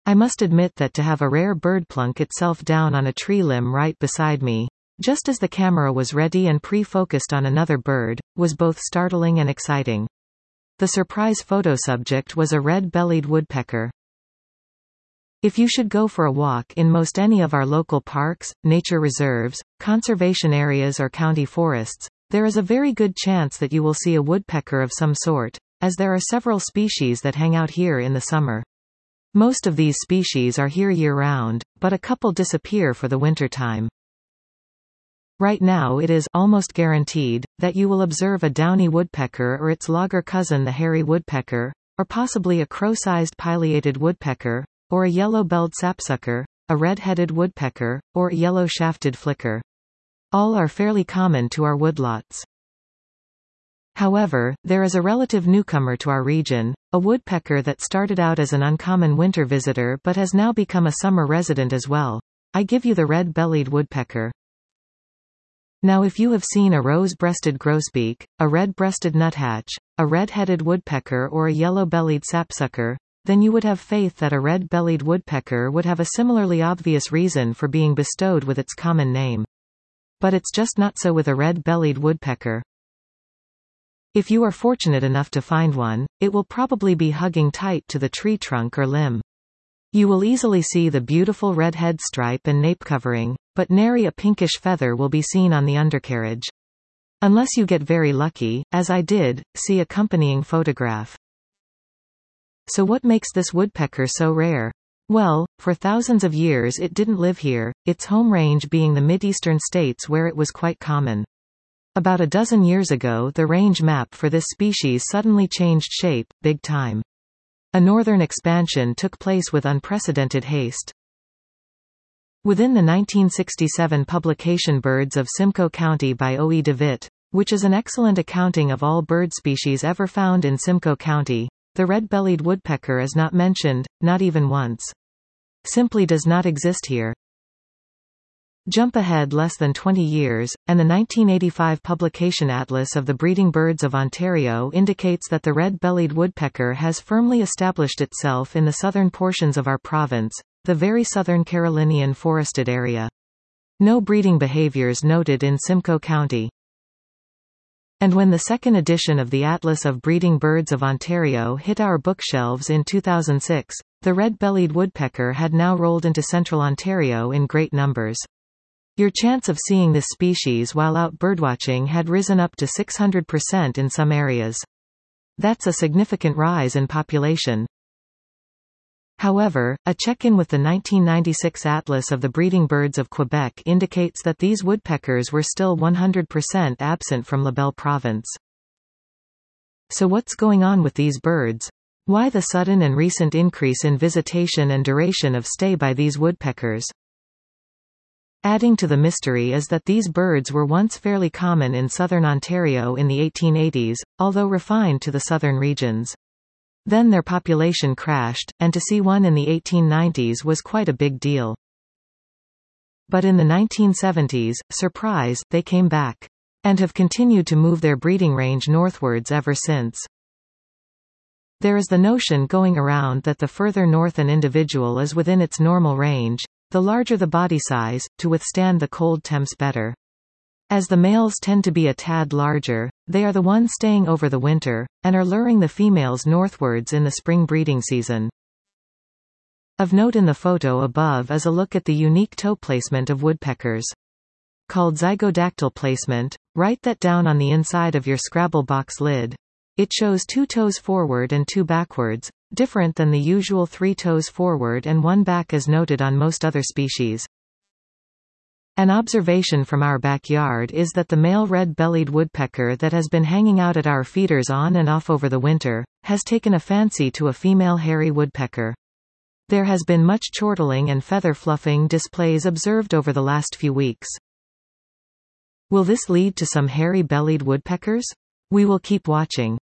I must admit that to have a rare bird plunk itself down on a tree limb right beside me, just as the camera was ready and pre-focused on another bird, was both startling and exciting. The surprise photo subject was a red-bellied woodpecker. If you should go for a walk in most any of our local parks, nature reserves, conservation areas or county forests, there is a very good chance that you will see a woodpecker of some sort, as there are several species that hang out here in the summer. Most of these species are here year-round, but a couple disappear for the winter time. Right now it is almost guaranteed that you will observe a downy woodpecker or its logger cousin the hairy woodpecker, or possibly a crow-sized pileated woodpecker, or a yellow-belled sapsucker, a red-headed woodpecker, or a yellow-shafted flicker. All are fairly common to our woodlots. However, there is a relative newcomer to our region, a woodpecker that started out as an uncommon winter visitor but has now become a summer resident as well. I give you the red-bellied woodpecker. Now if you have seen a rose-breasted grosbeak, a red-breasted nuthatch, a red-headed woodpecker or a yellow-bellied sapsucker, then you would have faith that a red-bellied woodpecker would have a similarly obvious reason for being bestowed with its common name. But it's just not so with a red-bellied woodpecker. If you are fortunate enough to find one, it will probably be hugging tight to the tree trunk or limb. You will easily see the beautiful red head stripe and nape covering, but nary a pinkish feather will be seen on the undercarriage. Unless you get very lucky, as I did, see accompanying photograph. So what makes this woodpecker so rare? Well, for thousands of years it didn't live here, its home range being the mid-eastern states where it was quite common. About a dozen years ago the range map for this species suddenly changed shape, big time. A northern expansion took place with unprecedented haste. Within the 1967 publication Birds of Simcoe County by O. E. DeWitt, which is an excellent accounting of all bird species ever found in Simcoe County, the red-bellied woodpecker is not mentioned, not even once. Simply does not exist here. Jump ahead less than 20 years, and the 1985 publication Atlas of the Breeding Birds of Ontario indicates that the red-bellied woodpecker has firmly established itself in the southern portions of our province, the very southern Carolinian forested area. No breeding behaviors noted in Simcoe County. And when the second edition of the Atlas of Breeding Birds of Ontario hit our bookshelves in 2006, the red-bellied woodpecker had now rolled into central Ontario in great numbers. Your chance of seeing this species while out birdwatching had risen up to 600% in some areas. That's a significant rise in population. However, a check-in with the 1996 Atlas of the Breeding Birds of Quebec indicates that these woodpeckers were still 100% absent from Labelle Province. So what's going on with these birds? Why the sudden and recent increase in visitation and duration of stay by these woodpeckers? Adding to the mystery is that these birds were once fairly common in southern Ontario in the 1880s, although refined to the southern regions. Then their population crashed, and to see one in the 1890s was quite a big deal. But in the 1970s, surprise, they came back. And have continued to move their breeding range northwards ever since. There is the notion going around that the further north an individual is within its normal range, the larger the body size, to withstand the cold temps better. As the males tend to be a tad larger, they are the ones staying over the winter, and are luring the females northwards in the spring breeding season. Of note in the photo above is a look at the unique toe placement of woodpeckers. Called zygodactyl placement, write that down on the inside of your Scrabble box lid. It shows 2 toes forward and 2 backwards, different than the usual 3 toes forward and 1 back as noted on most other species. An observation from our backyard is that the male red-bellied woodpecker that has been hanging out at our feeders on and off over the winter, has taken a fancy to a female hairy woodpecker. There has been much chortling and feather fluffing displays observed over the last few weeks. Will this lead to some hairy-bellied woodpeckers? We will keep watching.